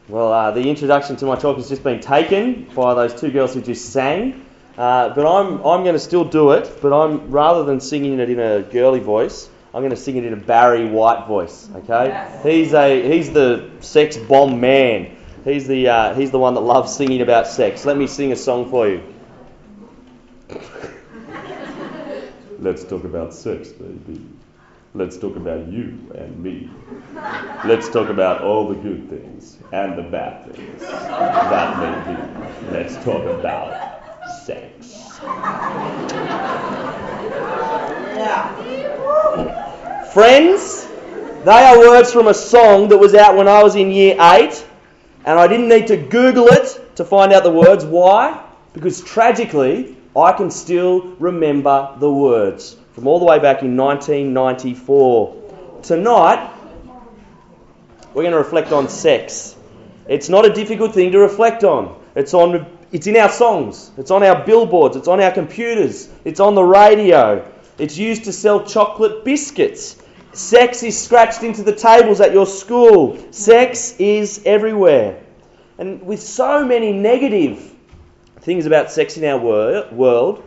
Well, the introduction to my talk has just been taken by those two girls who just sang, but I'm going to still do it. But rather than singing it in a girly voice, I'm going to sing it in a Barry White voice. Okay, yes. He's the sex bomb man. He's the one that loves singing about sex. Let me sing a song for you. Let's talk about sex, baby. Let's talk about you and me. Let's talk about all the good things and the bad things that may be. Let's talk about sex. Friends, they are words from a song that was out when I was in year 8, and I didn't need to Google it to find out the words. Why? Because tragically, I can still remember the words from all the way back in 1994. Tonight, we're going to reflect on sex. It's not a difficult thing to reflect on. It's in our songs. It's on our billboards. It's on our computers. It's on the radio. It's used to sell chocolate biscuits. Sex is scratched into the tables at your school. Sex is everywhere. And with so many negative things about sex in our world,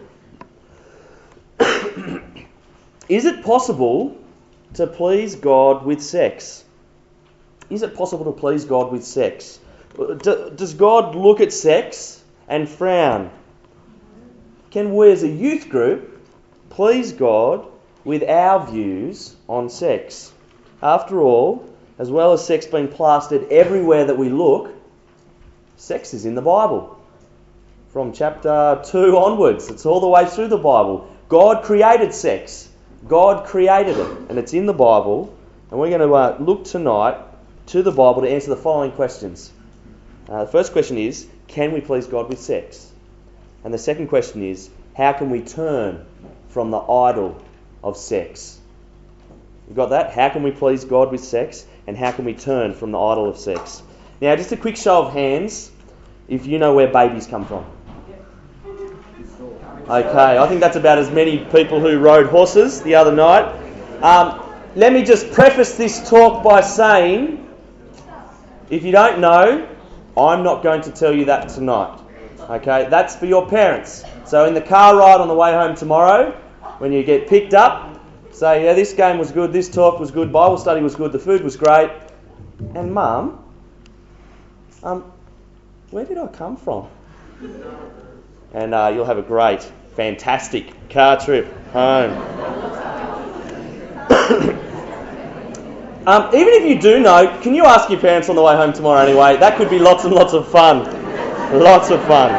is it possible to please God with sex? Is it possible to please God with sex? Does God look at sex and frown? Can we as a youth group please God with our views on sex? After all, as well as sex being plastered everywhere that we look, sex is in the Bible. From chapter 2 onwards, it's all the way through the Bible. God created sex. God created it, and it's in the Bible. And we're going to look tonight to the Bible to answer the following questions. The first question is, can we please God with sex? And the second question is, how can we turn from the idol of sex? You got that? How can we please God with sex? And how can we turn from the idol of sex? Now, just a quick show of hands if you know where babies come from. Okay, I think that's about as many people who rode horses the other night. Let me just preface this talk by saying, if you don't know, I'm not going to tell you that tonight. Okay, that's for your parents. So in the car ride on the way home tomorrow, when you get picked up, say, yeah, this game was good, this talk was good, Bible study was good, the food was great. And Mum, where did I come from? And you'll have a great, fantastic car trip home. Even if you do know, can you ask your parents on the way home tomorrow anyway? That could be lots and lots of fun. Lots of fun.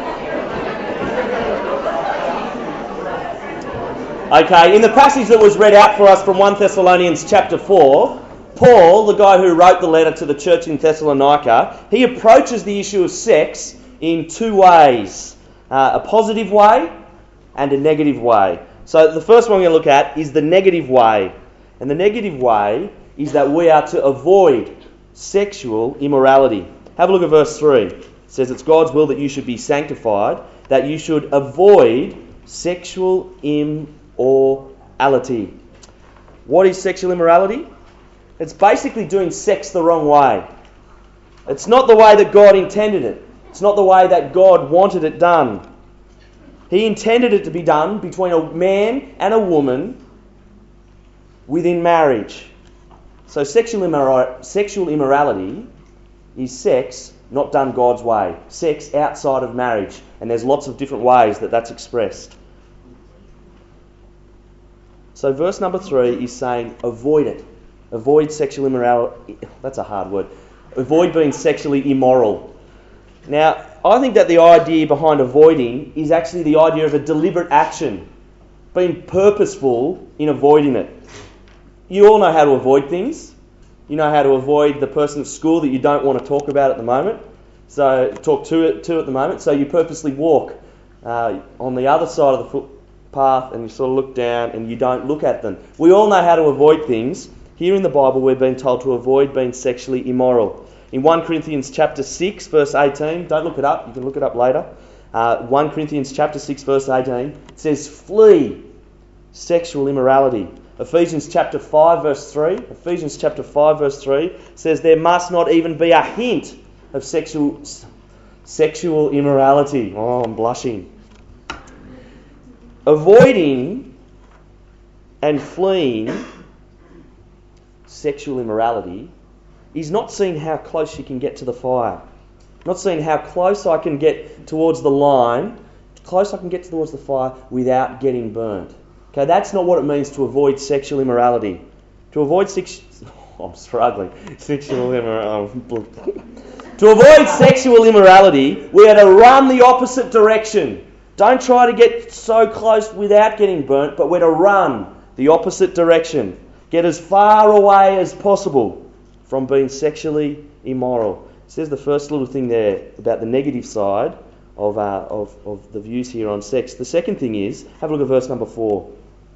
Okay, in the passage that was read out for us from 1 Thessalonians chapter 4, Paul, the guy who wrote the letter to the church in Thessalonica, he approaches the issue of sex in two ways. A positive way and a negative way. So the first one we're going to look at is the negative way. And the negative way is that we are to avoid sexual immorality. Have a look at verse 3. It says it's God's will that you should be sanctified, that you should avoid sexual immorality. What is sexual immorality? It's basically doing sex the wrong way. It's not the way that God intended it. It's not the way that God wanted it done. He intended it to be done between a man and a woman within marriage. So sexual immorality is sex not done God's way. Sex outside of marriage. And there's lots of different ways that that's expressed. So verse number 3 is saying avoid it. Avoid sexual immorality. That's a hard word. Avoid being sexually immoral. Now, I think that the idea behind avoiding is actually the idea of a deliberate action, being purposeful in avoiding it. You all know how to avoid things. You know how to avoid the person at school that you don't want to talk about at the moment. So, talk to at the moment. So you purposely walk on the other side of the footpath and you sort of look down and you don't look at them. We all know how to avoid things. Here in the Bible, we're being told to avoid being sexually immoral. In 1 Corinthians chapter 6, verse 18, don't look it up, you can look it up later. 1 Corinthians chapter 6, verse 18, it says, flee sexual immorality. Ephesians chapter 5, verse 3 says there must not even be a hint of sexual immorality. Oh, I'm blushing. Avoiding and fleeing sexual immorality is not seeing how close you can get to the fire. Not seeing how close I can get towards the line, close I can get towards the fire without getting burnt. Okay, that's not what it means to avoid sexual immorality. To avoid sexual immorality, we are to run the opposite direction. Don't try to get so close without getting burnt, but we're to run the opposite direction. Get as far away as possible from being sexually immoral. It says the first little thing there about the negative side of the views here on sex. The second thing is, have a look at verse number 4.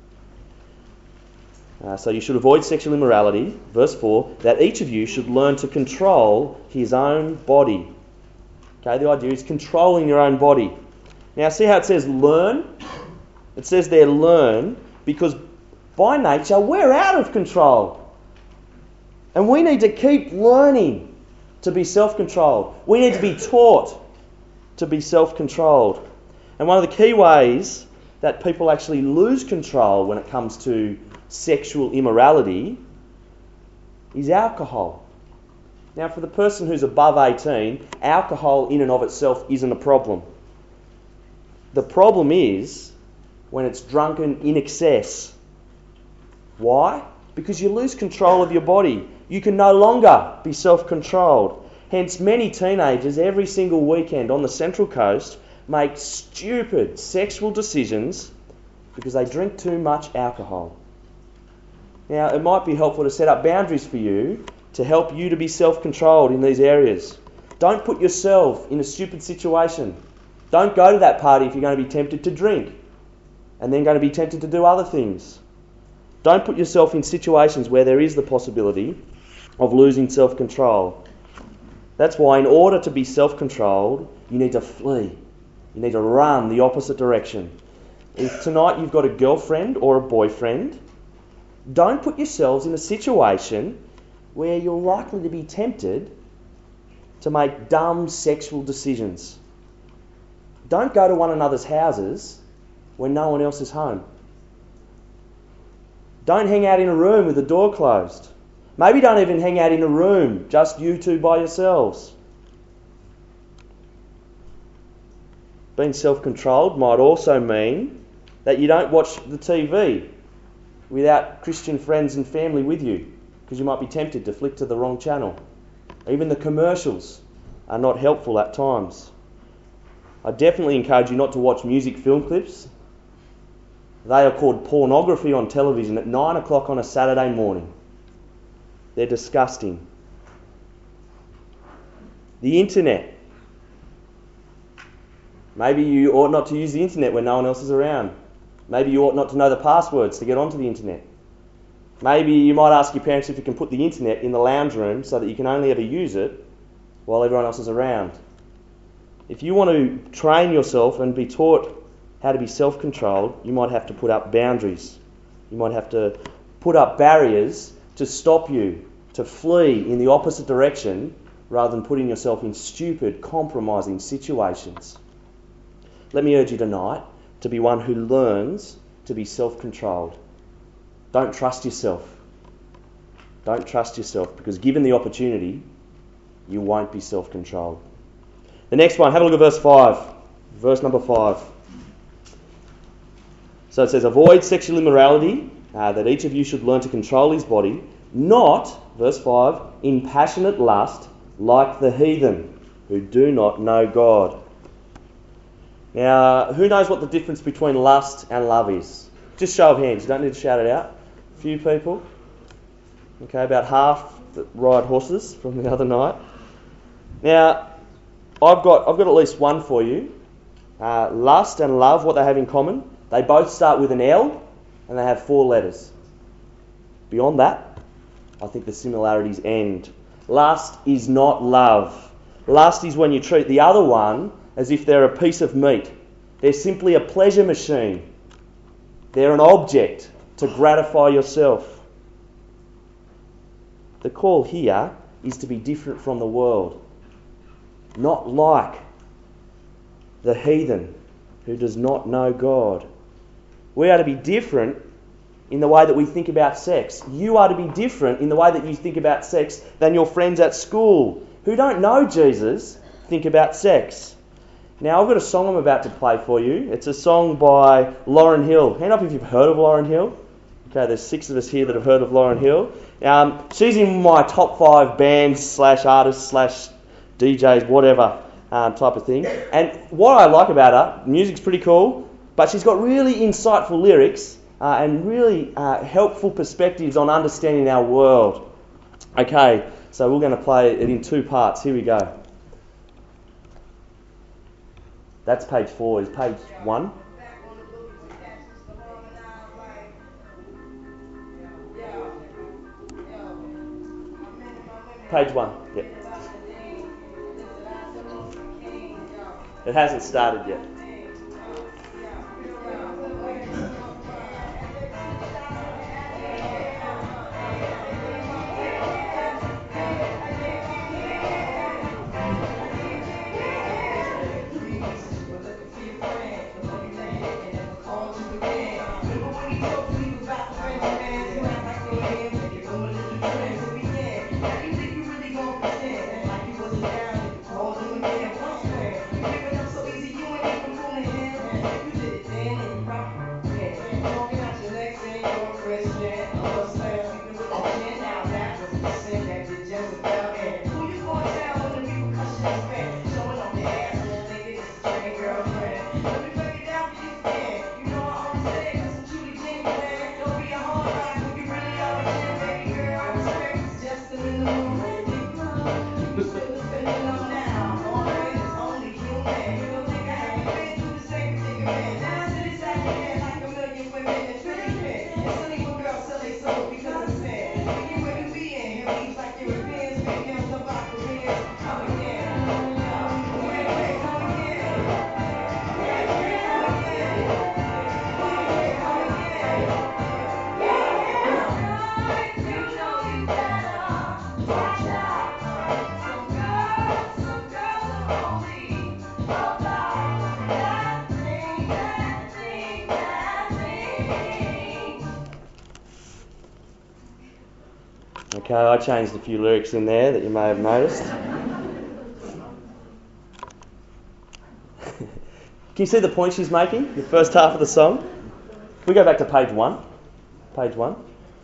So you should avoid sexual immorality, verse 4, that each of you should learn to control his own body. Okay, the idea is controlling your own body. Now see how it says learn? It says there learn because by nature we're out of control. And we need to keep learning to be self-controlled. We need to be taught to be self-controlled. And one of the key ways that people actually lose control when it comes to sexual immorality is alcohol. Now, for the person who's above 18, alcohol in and of itself isn't a problem. The problem is when it's drunken in excess. Why? Because you lose control of your body. You can no longer be self-controlled. Hence, many teenagers every single weekend on the Central Coast make stupid sexual decisions because they drink too much alcohol. Now, it might be helpful to set up boundaries for you to help you to be self-controlled in these areas. Don't put yourself in a stupid situation. Don't go to that party if you're going to be tempted to drink and then going to be tempted to do other things. Don't put yourself in situations where there is the possibility of losing self-control. That's why in order to be self-controlled, you need to flee. You need to run the opposite direction. If tonight you've got a girlfriend or a boyfriend, don't put yourselves in a situation where you're likely to be tempted to make dumb sexual decisions. Don't go to one another's houses when no one else is home. Don't hang out in a room with the door closed. Maybe don't even hang out in a room, just you two by yourselves. Being self-controlled might also mean that you don't watch the TV without Christian friends and family with you, because you might be tempted to flick to the wrong channel. Even the commercials are not helpful at times. I definitely encourage you not to watch music film clips. They are called pornography on television at 9 o'clock on a Saturday morning. They're disgusting. The internet. Maybe you ought not to use the internet when no one else is around. Maybe you ought not to know the passwords to get onto the internet. Maybe you might ask your parents if you can put the internet in the lounge room so that you can only ever use it while everyone else is around. If you want to train yourself and be taught how to be self-controlled, you might have to put up boundaries. You might have to put up barriers to stop you, to flee in the opposite direction rather than putting yourself in stupid, compromising situations. Let me urge you tonight to be one who learns to be self-controlled. Don't trust yourself. Don't trust yourself, because given the opportunity, you won't be self-controlled. The next one, have a look at verse 5. Verse number 5. So it says, avoid sexual immorality, that each of you should learn to control his body, not, verse 5, in passionate lust like the heathen who do not know God. Now, who knows what the difference between lust and love is? Just show of hands, you don't need to shout it out. A few people. Okay, about half that ride horses from the other night. Now, I've got at least one for you. Lust and love, what they have in common, they both start with an L and they have 4 letters. Beyond that, I think the similarities end. Lust is not love. Lust is when you treat the other one as if they're a piece of meat. They're simply a pleasure machine. They're an object to gratify yourself. The call here is to be different from the world. not like the heathen who does not know God. We are to be different in the way that we think about sex. You are to be different in the way that you think about sex than your friends at school who don't know Jesus think about sex. Now, I've got a song I'm about to play for you. It's a song by Lauryn Hill. Hand up if you've heard of Lauryn Hill. Okay, there's 6 of us here that have heard of Lauryn Hill. She's in my top 5 bands / artists / DJs, whatever type of thing. And what I like about her, music's pretty cool, but she's got really insightful lyrics and really helpful perspectives on understanding our world. Okay, so we're going to play it in 2 parts. Here we go. That's page 4. Is page 1? Page 1, yep. It hasn't started yet. Okay, I changed a few lyrics in there that you may have noticed. Can you see the point she's making? The first half of the song? We go back to page 1. Page 1.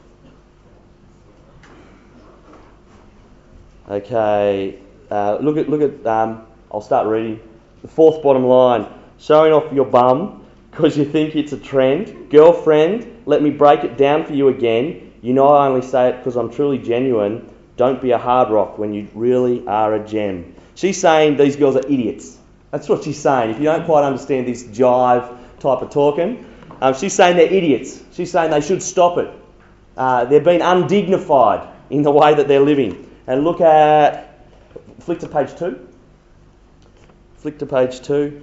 Okay, look at. I'll start reading. The 4th bottom line. Showing off your bum because you think it's a trend. Girlfriend, let me break it down for you again. You know I only say it because I'm truly genuine. Don't be a hard rock when you really are a gem. She's saying these girls are idiots. That's what she's saying. If you don't quite understand this jive type of talking, she's saying they're idiots. She's saying they should stop it. They're being undignified in the way that they're living. And flick to page 2. Flick to page 2.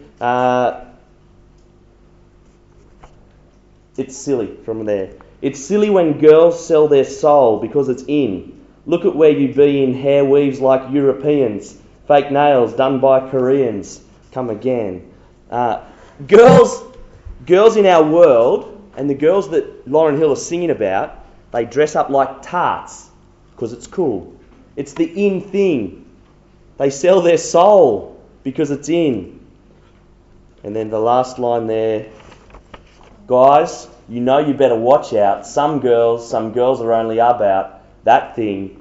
It's silly from there. It's silly when girls sell their soul because it's in. Look at where you be in hair weaves like Europeans. Fake nails done by Koreans. Come again. Girls in our world, and the girls that Lauryn Hill is singing about, they dress up like tarts because it's cool. It's the in thing. They sell their soul because it's in. And then the last line there. Guys, you know you better watch out. Some girls are only about that thing.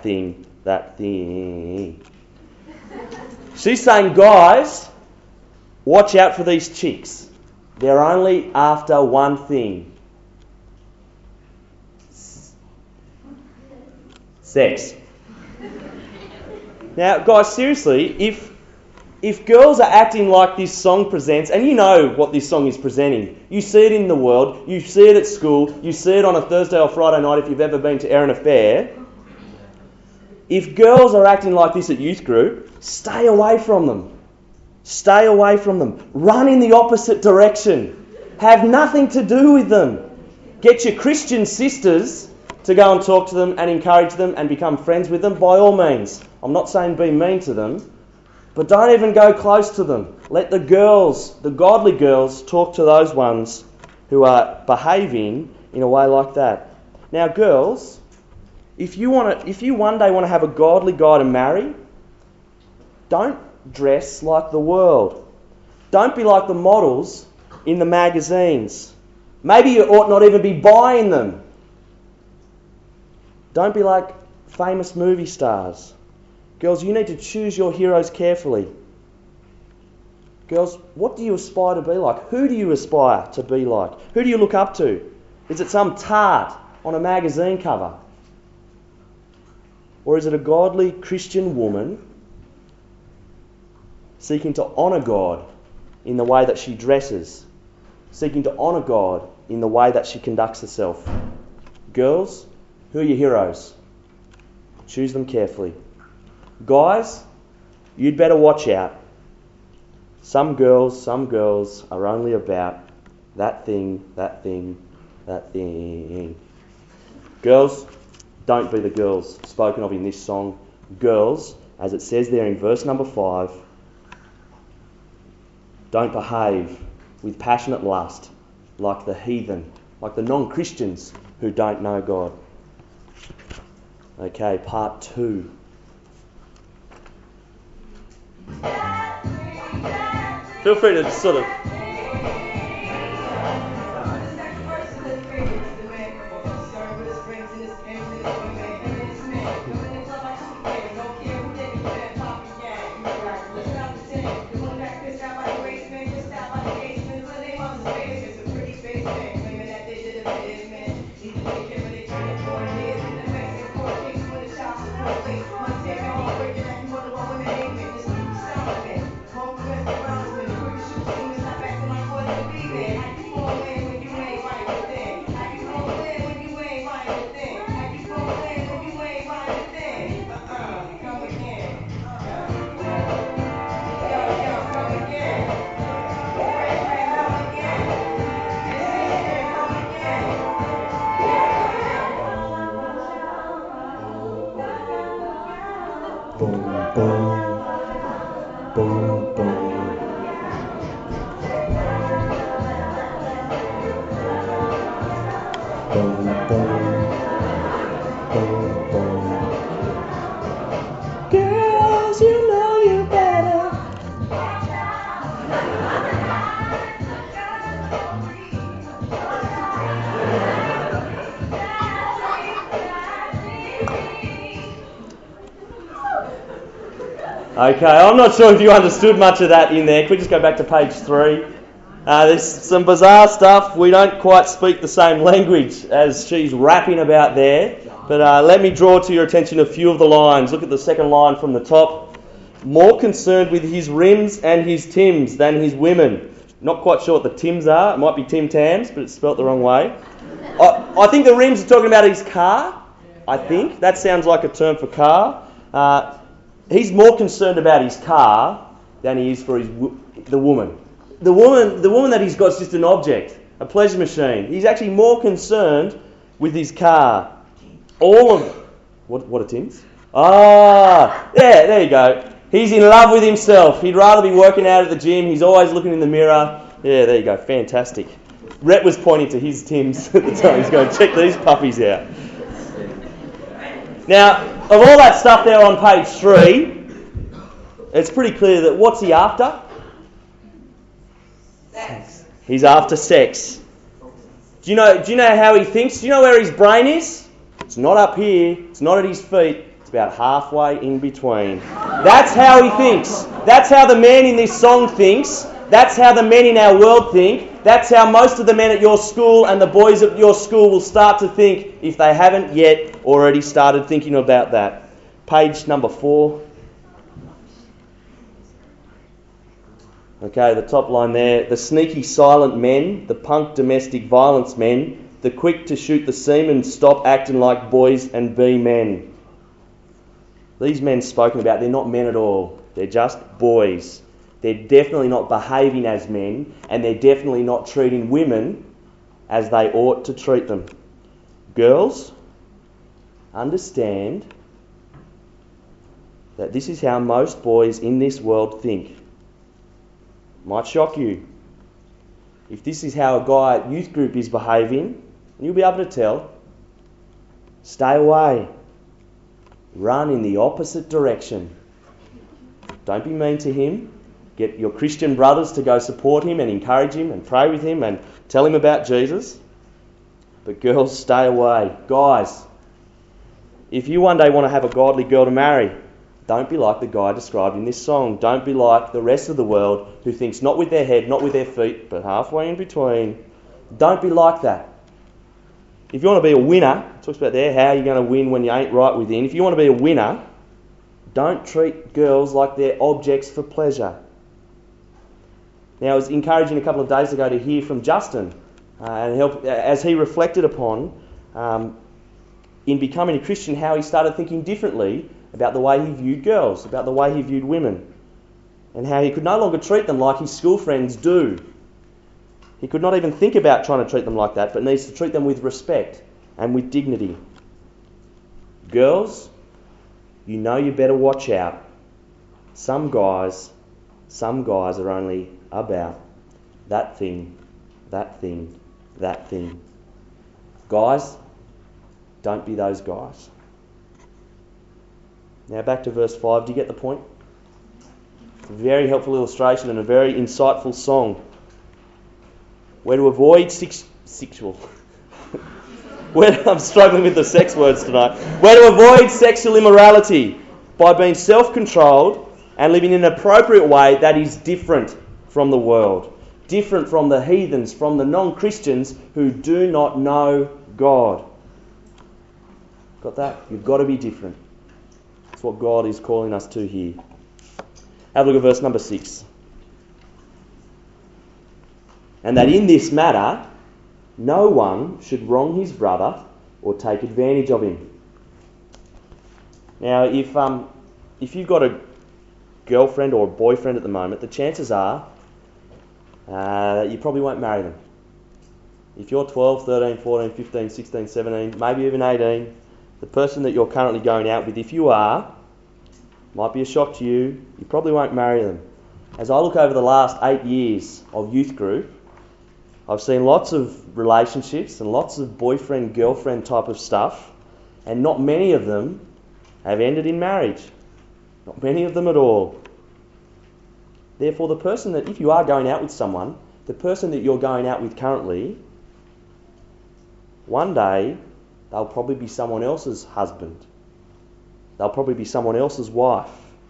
She's saying, guys, watch out for these chicks. They're only after one thing. Sex. Now, guys, seriously, if girls are acting like this song presents, and you know what this song is presenting, you see it in the world, you see it at school, you see it on a Thursday or Friday night if you've ever been to Erin Affair. If girls are acting like this at youth group, stay away from them. Stay away from them. Run in the opposite direction. Have nothing to do with them. Get your Christian sisters to go and talk to them and encourage them and become friends with them by all means. I'm not saying be mean to them. But don't even go close to them. Let the girls, the godly girls, talk to those ones who are behaving in a way like that. Now, girls, if you one day want to have a godly guy to marry, don't dress like the world. Don't be like the models in the magazines. Maybe you ought not even be buying them. Don't be like famous movie stars. Girls, you need to choose your heroes carefully. Girls, what do you aspire to be like? Who do you aspire to be like? Who do you look up to? Is it some tart on a magazine cover? Or is it a godly Christian woman seeking to honour God in the way that she dresses, seeking to honour God in the way that she conducts herself? Girls, who are your heroes? Choose them carefully. Guys, you'd better watch out. Some girls are only about that thing. Girls, don't be the girls spoken of in this song. Girls, as it says there in verse number 5, don't behave with passionate lust like the heathen, like the non-Christians who don't know God. Okay, part 2. Feel free to sort of... Girls, you know you better. Okay, I'm not sure if you understood much of that in there. Can we just go back to page 3? There's some bizarre stuff. We don't quite speak the same language as she's rapping about there. But let me draw to your attention a few of the lines. Look at the second line from the top. More concerned with his rims and his Tims than his women. Not quite sure what the Tims are. It might be Tim Tams, but it's spelt the wrong way. I think the rims are talking about his car. I think. That sounds like a term for car. He's more concerned about his car than he is for the woman. The woman that he's got is just an object, a pleasure machine. He's actually more concerned with his car. All of... What are Tim's? Yeah, there you go. He's in love with himself. He'd rather be working out at the gym. He's always looking in the mirror. Yeah, there you go. Fantastic. Rhett was pointing to his Tim's at the time. He's going, check these puppies out. Now, of all that stuff there on page 3, it's pretty clear that what's he after? Sex. He's after sex. Do you know how he thinks? Do you know where his brain is? It's not up here. It's not at his feet. It's about halfway in between. That's how he thinks. That's how the man in this song thinks. That's how the men in our world think. That's how most of the men at your school and the boys at your school will start to think if they haven't yet already started thinking about that. Page number 4. Okay, the top line there. The sneaky silent men, the punk domestic violence men, the quick to shoot the seamen, stop acting like boys and be men. These men spoken about, they're not men at all. They're just boys. They're definitely not behaving as men, and they're definitely not treating women as they ought to treat them. Girls, understand that this is how most boys in this world think. Might shock you. If this is how a guy at youth group is behaving, you'll be able to tell. Stay away. Run in the opposite direction. Don't be mean to him. Get your Christian brothers to go support him and encourage him and pray with him and tell him about Jesus. But girls, stay away. Guys, if you one day want to have a godly girl to marry, don't be like the guy described in this song. Don't be like the rest of the world who thinks not with their head, not with their feet, but halfway in between. Don't be like that. If you want to be a winner, it talks about there how you're going to win when you ain't right within. If you want to be a winner, don't treat girls like they're objects for pleasure. Now, it was encouraging a couple of days ago to hear from Justin as he reflected upon, in becoming a Christian, how he started thinking differently about the way he viewed girls, about the way he viewed women, and how he could no longer treat them like his school friends do. He could not even think about trying to treat them like that, but needs to treat them with respect and with dignity. Girls, you know you better watch out. Some guys are only about that thing, that thing, that thing. Guys, don't be those guys. Now back to verse 5. Do you get the point? A very helpful illustration and a very insightful song. We're to avoid sexual. I'm struggling with the sex words tonight. We're to avoid sexual immorality by being self-controlled and living in an appropriate way that is different from the world, different from the heathens, from the non-Christians who do not know God. Got that? You've got to be different. That's what God is calling us to here. Have a look at verse number 6. And that in this matter, no one should wrong his brother or take advantage of him. Now, if you've got a girlfriend or a boyfriend at the moment, the chances are that you probably won't marry them. If you're 12, 13, 14, 15, 16, 17, maybe even 18, the person that you're currently going out with, if you are, might be a shock to you, you probably won't marry them. As I look over the last 8 years of youth group, I've seen lots of relationships and lots of boyfriend-girlfriend type of stuff, and not many of them have ended in marriage. Not many of them at all. Therefore, the person that, if you are going out with someone, the person that you're going out with currently, one day they'll probably be someone else's husband. They'll probably be someone else's wife.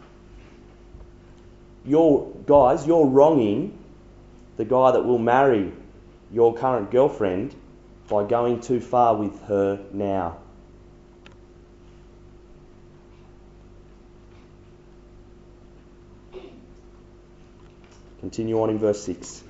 You're wronging the guy that will marry your current girlfriend by going too far with her now. Continue on in verse 6.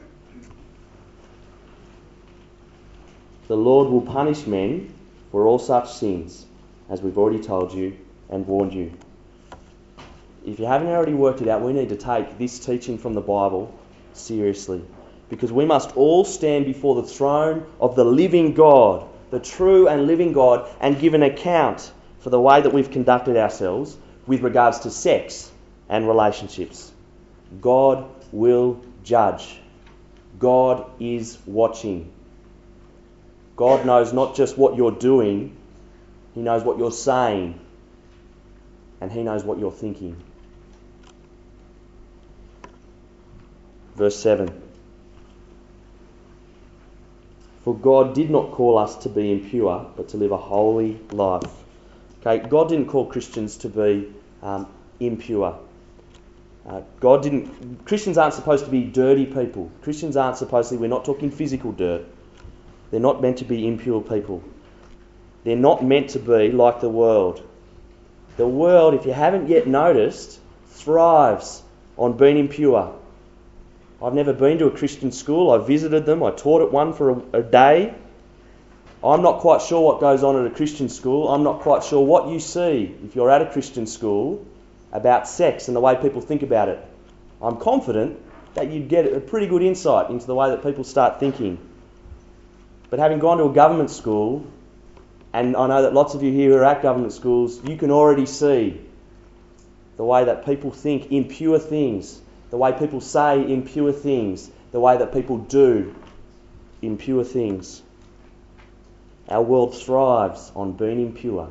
The Lord will punish men for all such sins, as we've already told you and warned you. If you haven't already worked it out, we need to take this teaching from the Bible seriously, because we must all stand before the throne of the living God, the true and living God, and give an account for the way that we've conducted ourselves with regards to sex and relationships. God will judge. God is watching. God knows not just what you're doing, He knows what you're saying, and He knows what you're thinking. Verse 7. For God did not call us to be impure, but to live a holy life. Okay, God didn't call Christians to be impure. Christians aren't supposed to be dirty people. Christians aren't supposed to, we're not talking physical dirt. They're not meant to be impure people. They're not meant to be like the world. The world, if you haven't yet noticed, thrives on being impure. I've never been to a Christian school. I visited them. I taught at one for a day. I'm not quite sure what goes on at a Christian school. I'm not quite sure what you see if you're at a Christian school about sex and the way people think about it. I'm confident that you'd get a pretty good insight into the way that people start thinking. But having gone to a government school, and I know that lots of you here who are at government schools, you can already see the way that people think impure things, the way people say impure things, the way that people do impure things. Our world thrives on being impure.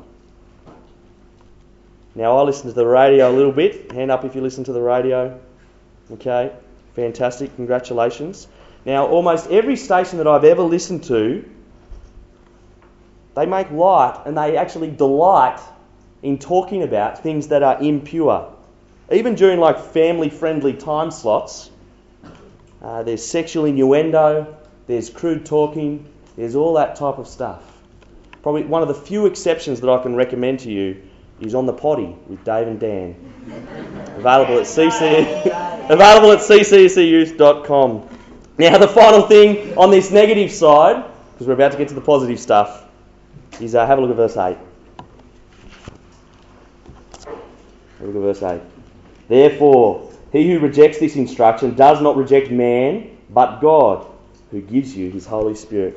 Now, I listen to the radio a little bit. Hand up if you listen to the radio. Okay, fantastic, congratulations. Now, almost every station that I've ever listened to, they make light and they actually delight in talking about things that are impure. Even during like family-friendly time slots, there's sexual innuendo, there's crude talking, there's all that type of stuff. Probably one of the few exceptions that I can recommend to you is On the Potty with Dave and Dan. Available at cccseyouth.com. Now, the final thing on this negative side, because we're about to get to the positive stuff, is have a look at verse 8. Have a look at verse 8. Therefore, he who rejects this instruction does not reject man, but God, who gives you his Holy Spirit.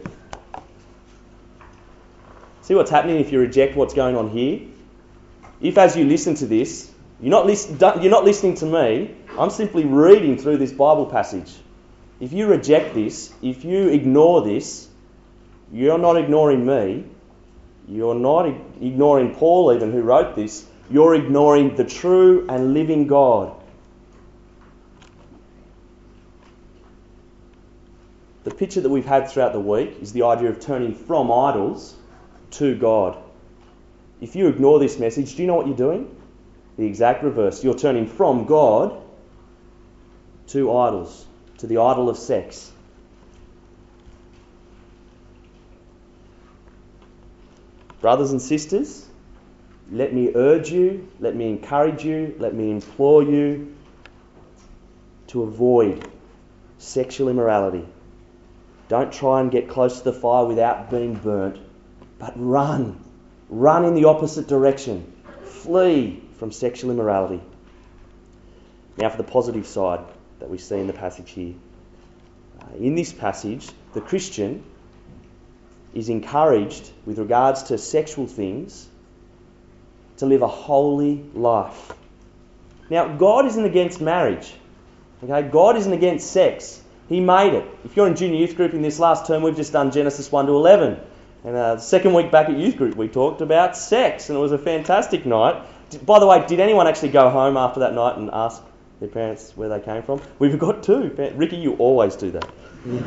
See what's happening if you reject what's going on here? If as you listen to this, you're not listening to me, I'm simply reading through this Bible passage. If you reject this, if you ignore this, you're not ignoring me, you're not ignoring Paul even who wrote this, you're ignoring the true and living God. The picture that we've had throughout the week is the idea of turning from idols to God. If you ignore this message, do you know what you're doing? The exact reverse. You're turning from God to idols, to the idol of sex. Brothers and sisters, let me urge you, let me encourage you, let me implore you to avoid sexual immorality. Don't try and get close to the fire without being burnt, but run. Run in the opposite direction. Flee from sexual immorality. Now for the positive side that we see in the passage here. In this passage, the Christian is encouraged with regards to sexual things to live a holy life. Now, God isn't against marriage. Okay, God isn't against sex. He made it. If you're in junior youth group in this last term, we've just done Genesis 1 to 11. And the second week back at youth group, we talked about sex, and it was a fantastic night. By the way, did anyone actually go home after that night and ask their parents where they came from? We've got two. Ricky, you always do that.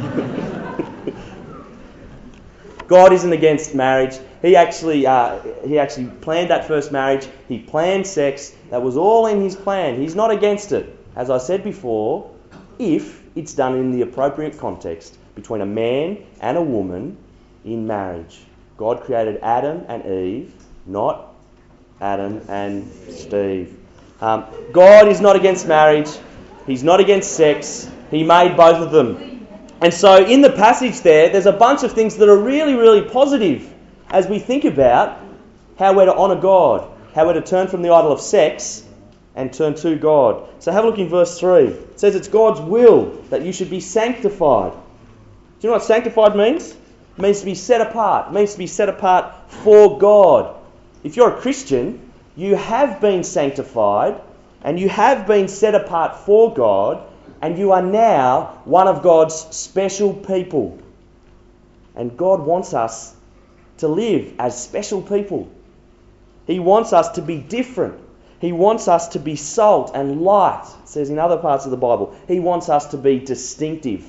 God isn't against marriage. He actually planned that first marriage. He planned sex. That was all in his plan. He's not against it. As I said before, if it's done in the appropriate context between a man and a woman in marriage. God created Adam and Eve, not Adam and Steve. God is not against marriage. He's not against sex. He made both of them. And so in the passage there's a bunch of things that are really, really positive as we think about how we're to honour God, how we're to turn from the idol of sex and turn to God. So have a look in verse 3. It says it's God's will that you should be sanctified. Do you know what sanctified means? It means to be set apart. It means to be set apart for God. If you're a Christian, you have been sanctified and you have been set apart for God, and you are now one of God's special people. And God wants us to live as special people. He wants us to be different. He wants us to be salt and light. It says in other parts of the Bible, He wants us to be distinctive.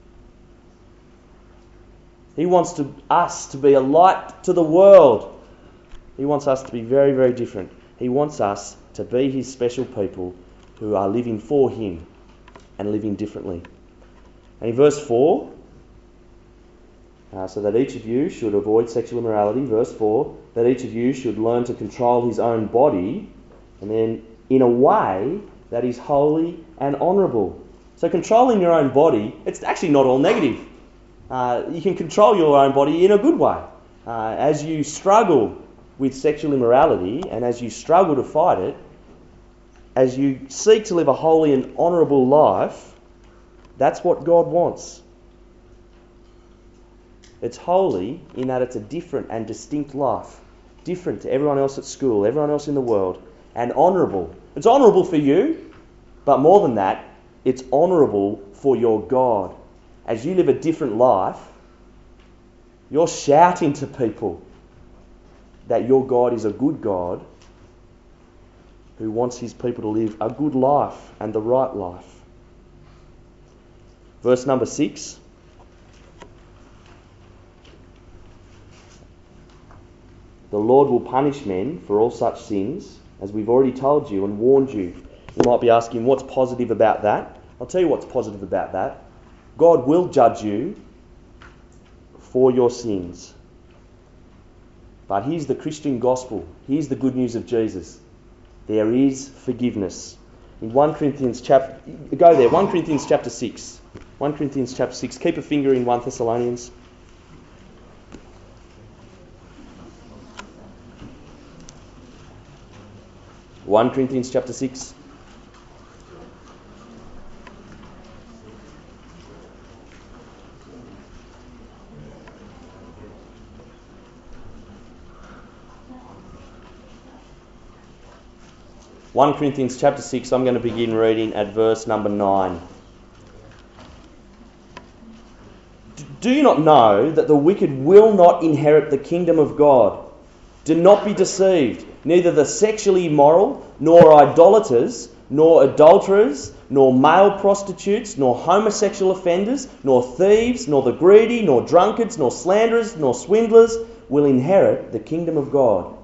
He wants us to be a light to the world. He wants us to be very, very different. He wants us to be His special people who are living for Him and living differently. And in verse 4, so that each of you should avoid sexual immorality. Verse 4, that each of you should learn to control his own body, and then in a way that is holy and honourable. So controlling your own body, it's actually not all negative. You can control your own body in a good way. As you struggle with sexual immorality and as you struggle to fight it, as you seek to live a holy and honourable life, that's what God wants. It's holy in that it's a different and distinct life, different to everyone else at school, everyone else in the world. and honourable. It's honourable for you, but more than that, it's honourable for your God. As you live a different life, you're shouting to people that your God is a good God who wants his people to live a good life and the right life. Verse number 6. The Lord will punish men for all such sins, as we've already told you and warned you. You might be asking, what's positive about that? I'll tell you what's positive about that. God will judge you for your sins. But here's the Christian gospel. Here's the good news of Jesus. There is forgiveness. In 1 Corinthians chapter 6. 1 Corinthians chapter 6. Keep a finger in 1 Thessalonians. (1 Corinthians chapter 6). (1 Corinthians chapter 6), I'm going to begin reading at verse number 9. Do you not know that the wicked will not inherit the kingdom of God? Do not be deceived. Neither the sexually immoral, nor idolaters, nor adulterers, nor male prostitutes, nor homosexual offenders, nor thieves, nor the greedy, nor drunkards, nor slanderers, nor swindlers will inherit the kingdom of God.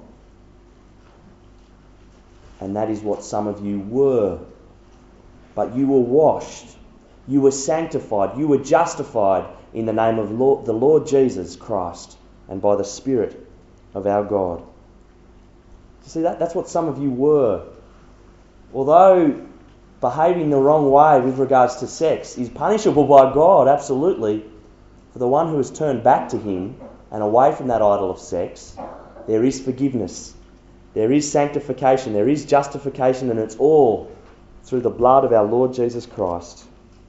And that is what some of you were. But you were washed, you were sanctified, you were justified in the name of the Lord Jesus Christ and by the Spirit of our God. You see, that's what some of you were. Although behaving the wrong way with regards to sex is punishable by God, absolutely, for the one who has turned back to him and away from that idol of sex, there is forgiveness. There is sanctification, there is justification, and it's all through the blood of our Lord Jesus Christ.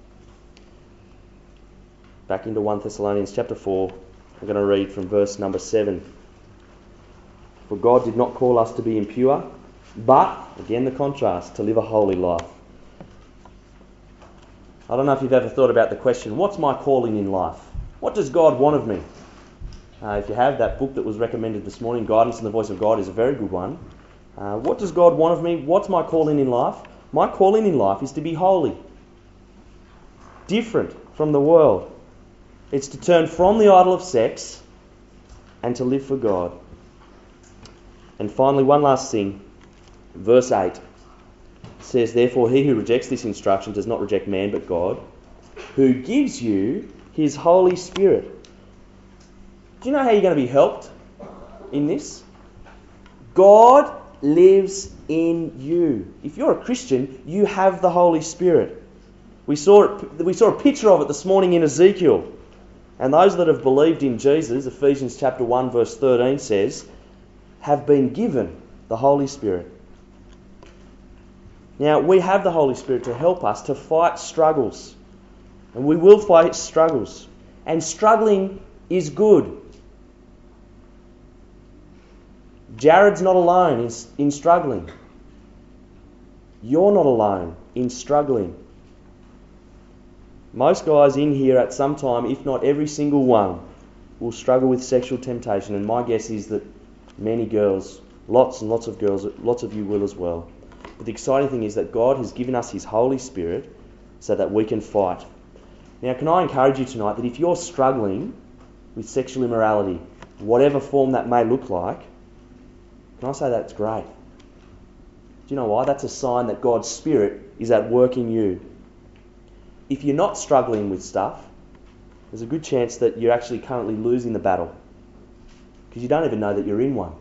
Back into 1 Thessalonians chapter 4, we're going to read from verse number 7. For God did not call us to be impure, but, again the contrast, to live a holy life. I don't know if you've ever thought about the question, what's my calling in life? What does God want of me? If you have, that book that was recommended this morning, Guidance in the Voice of God, is a very good one. What does God want of me? What's my calling in life? My calling in life is to be holy. Different from the world. It's to turn from the idol of sex and to live for God. And finally, one last thing. Verse 8 says, Therefore he who rejects this instruction does not reject man but God, who gives you his Holy Spirit. Do you know how you're going to be helped in this? God lives in you. If you're a Christian, you have the Holy Spirit. We saw a picture of it this morning in Ezekiel. And those that have believed in Jesus, Ephesians chapter 1 verse 13 says, have been given the Holy Spirit. Now, we have the Holy Spirit to help us to fight struggles. And we will fight struggles. And struggling is good. Jared's not alone in struggling. You're not alone in struggling. Most guys in here at some time, if not every single one, will struggle with sexual temptation. And my guess is that many girls, lots and lots of girls, lots of you will as well. But the exciting thing is that God has given us his Holy Spirit so that we can fight. Now, can I encourage you tonight that if you're struggling with sexual immorality, whatever form that may look like, can I say that's great? Do you know why? That's a sign that God's Spirit is at work in you. If you're not struggling with stuff, there's a good chance that you're actually currently losing the battle because you don't even know that you're in one.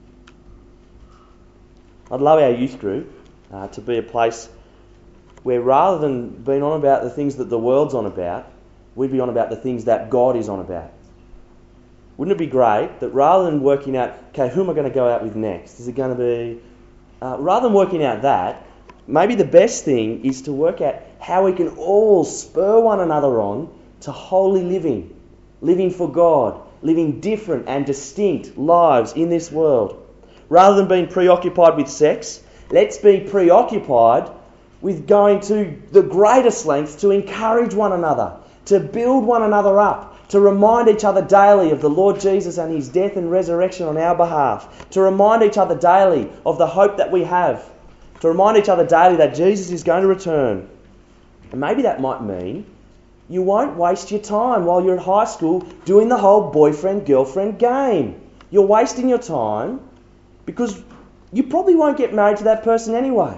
I'd love our youth group to be a place where rather than being on about the things that the world's on about, we'd be on about the things that God is on about. Wouldn't it be great that rather than working out, okay, who am I going to go out with next? Is it going to be... rather than working out that, maybe the best thing is to work out how we can all spur one another on to holy living. Living for God. Living different and distinct lives in this world. Rather than being preoccupied with sex, Let's be preoccupied with going to the greatest lengths to encourage one another, to build one another up, to remind each other daily of the Lord Jesus and his death and resurrection on our behalf, to remind each other daily of the hope that we have, to remind each other daily that Jesus is going to return. And maybe that might mean you won't waste your time while you're at high school doing the whole boyfriend-girlfriend game. You're wasting your time because you probably won't get married to that person anyway.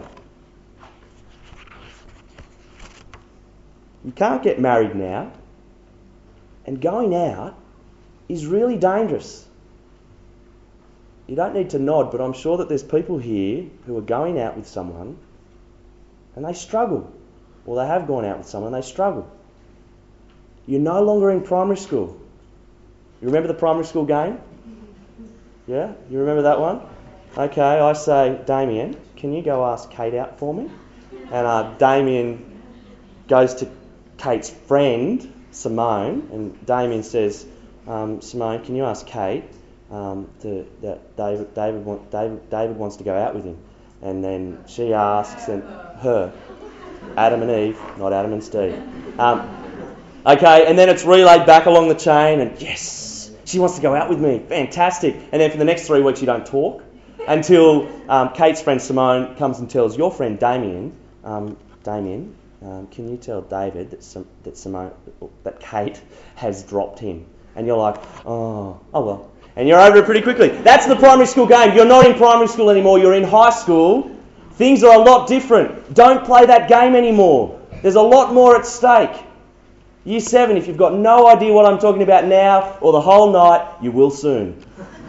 You can't get married now, and going out is really dangerous. You don't need to nod, but I'm sure that there's people here who are going out with someone and they struggle, or they have gone out with someone and they struggle. You're no longer in primary school. You remember the primary school game? Yeah? You remember that one? Okay, I say, Damien, can you go ask Kate out for me? And Damien goes to Kate's friend, Simone, and Damien says, Simone, can you ask Kate that David wants to go out with him? And then she asks, and her, Adam and Eve, not Adam and Steve. Okay, and then it's relayed back along the chain, and yes, she wants to go out with me. Fantastic. And then for the next 3 weeks, you don't talk until Kate's friend Simone comes and tells your friend Damien, can you tell David that Kate has dropped him? And you're like, oh well. And you're over it pretty quickly. That's the primary school game. You're not in primary school anymore. You're in high school. Things are a lot different. Don't play that game anymore. There's a lot more at stake. Year 7, if you've got no idea what I'm talking about now or the whole night, you will soon.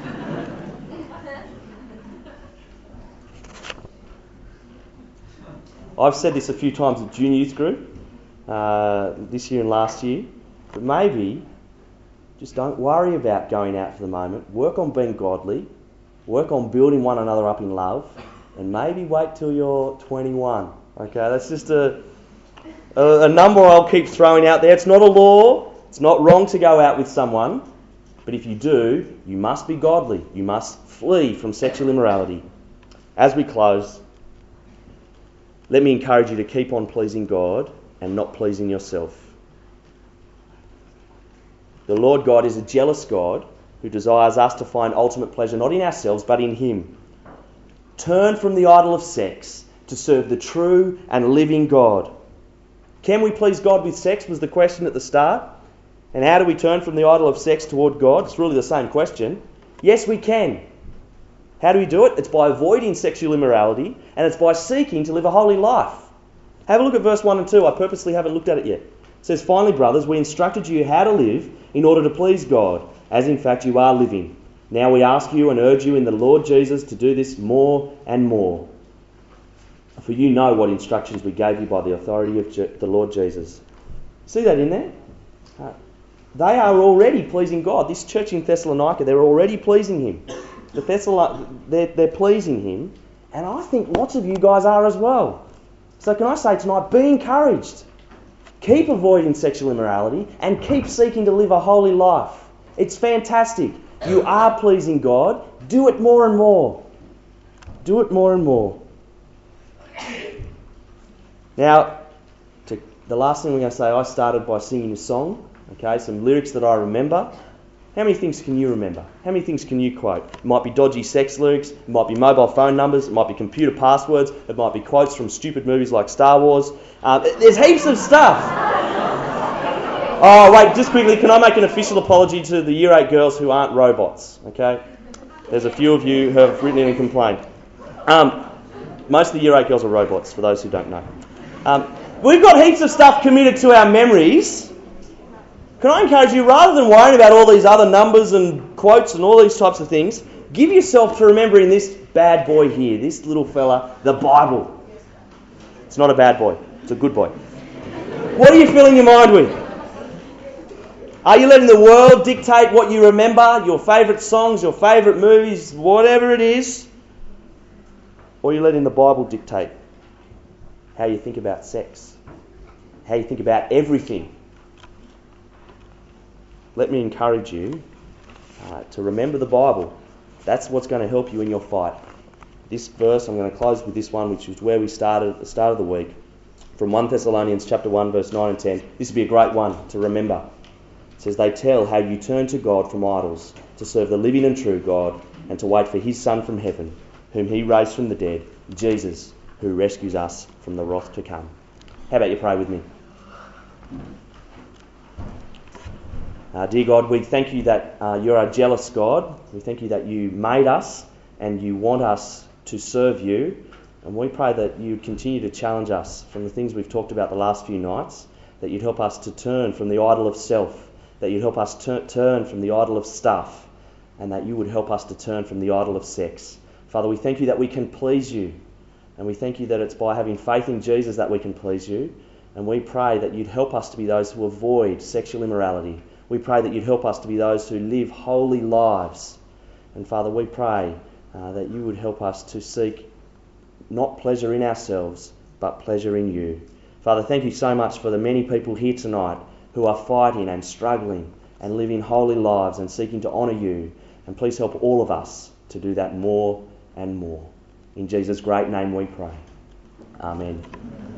I've said this a few times at junior youth group, this year and last year, but maybe just don't worry about going out for the moment. Work on being godly, work on building one another up in love, and maybe wait till you're 21. Okay, that's just a number I'll keep throwing out there. It's not a law, it's not wrong to go out with someone, but if you do, you must be godly. You must flee from sexual immorality. As we close, let me encourage you to keep on pleasing God and not pleasing yourself. The Lord God is a jealous God who desires us to find ultimate pleasure not in ourselves but in Him. Turn from the idol of sex to serve the true and living God. Can we please God with sex was the question at the start. And how do we turn from the idol of sex toward God? It's really the same question. Yes, we can. How do we do it? It's by avoiding sexual immorality, and it's by seeking to live a holy life. Have a look at verse 1 and 2. I purposely haven't looked at it yet. It says, finally, brothers, we instructed you how to live in order to please God, as in fact you are living. Now we ask you and urge you in the Lord Jesus to do this more and more. For you know what instructions we gave you by the authority of the Lord Jesus. See that in there? They are already pleasing God. This church in Thessalonica, they're already pleasing Him. They're pleasing Him, and I think lots of you guys are as well. So can I say tonight, be encouraged. Keep avoiding sexual immorality and keep seeking to live a holy life. It's fantastic. You are pleasing God. Do it more and more. Do it more and more. Now, the last thing we're going to say, I started by singing a song. Okay, some lyrics that I remember. How many things can you remember? How many things can you quote? It might be dodgy sex lyrics, it might be mobile phone numbers, it might be computer passwords, it might be quotes from stupid movies like Star Wars. There's heaps of stuff. Oh, wait, just quickly, can I make an official apology to the Year 8 girls who aren't robots? Okay? There's a few of you who have written in and complained. Most of the Year 8 girls are robots, for those who don't know. We've got heaps of stuff committed to our memories. Can I encourage you, rather than worrying about all these other numbers and quotes and all these types of things, give yourself to remembering this bad boy here, this little fella, the Bible. It's not a bad boy, it's a good boy. What are you filling your mind with? Are you letting the world dictate what you remember, your favourite songs, your favourite movies, whatever it is? Or are you letting the Bible dictate how you think about sex, how you think about everything? Let me encourage you to remember the Bible. That's what's going to help you in your fight. this verse. I'm going to close with this one, which was where we started at the start of the week. From 1 Thessalonians chapter 1, verse 9 and 10. This would be a great one to remember. It says, "They tell how you turn to God from idols to serve the living and true God and to wait for his Son from heaven, whom he raised from the dead, Jesus, who rescues us from the wrath to come." How about you pray with me? Dear God, we thank you that you're a jealous God. We thank you that you made us and you want us to serve you. And we pray that you'd continue to challenge us from the things we've talked about the last few nights, that you'd help us to turn from the idol of self, that you'd help us turn from the idol of stuff, and that you would help us to turn from the idol of sex. Father, we thank you that we can please you, and we thank you that it's by having faith in Jesus that we can please you, and we pray that you'd help us to be those who avoid sexual immorality. We pray that you'd help us to be those who live holy lives. And Father, we pray that you would help us to seek not pleasure in ourselves, but pleasure in you. Father, thank you so much for the many people here tonight who are fighting and struggling and living holy lives and seeking to honour you. And please help all of us to do that more and more. In Jesus' great name we pray. Amen.